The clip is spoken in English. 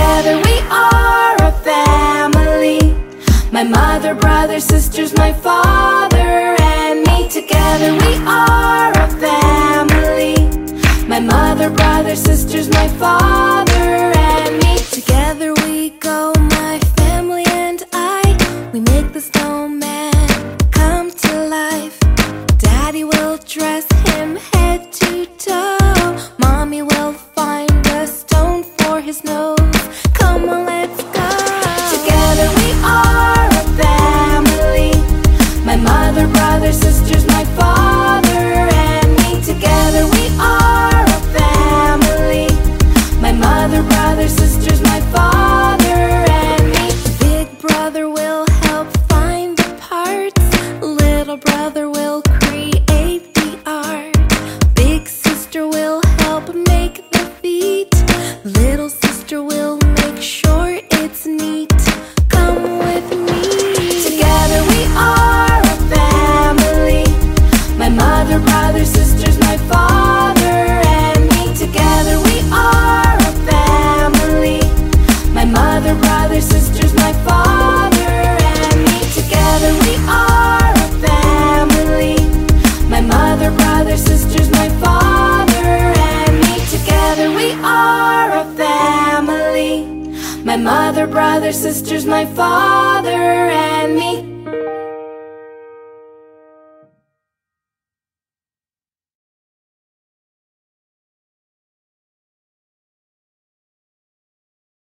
Together we are a family. My mother, brother, sisters, my father, and me. Together we are a family. My mother, brother, sisters, my father, and me. Together we go, my family and I. We make the snowman come to life. Daddy will dress him head to toe. Mommy will find a stone for his nose. Come on, let's go. Together we are a family. My mother, brother, sisters, my father, and me. Together we are a family. My mother, brother, sisters, my father, and me. Big brother will help find the parts. Little brother will create the art. Big sister will help make the feet. Little sister will make sure it's neat. Come with me. Together we are a family. My mother, brother, sisters, my father, and me. Together we are a family. My mother, brother, sisters, my father, and me. Together we are a family. My mother, brother, sisters, my father, and me. Together we are a family. My mother, brother, sisters, my father, and me.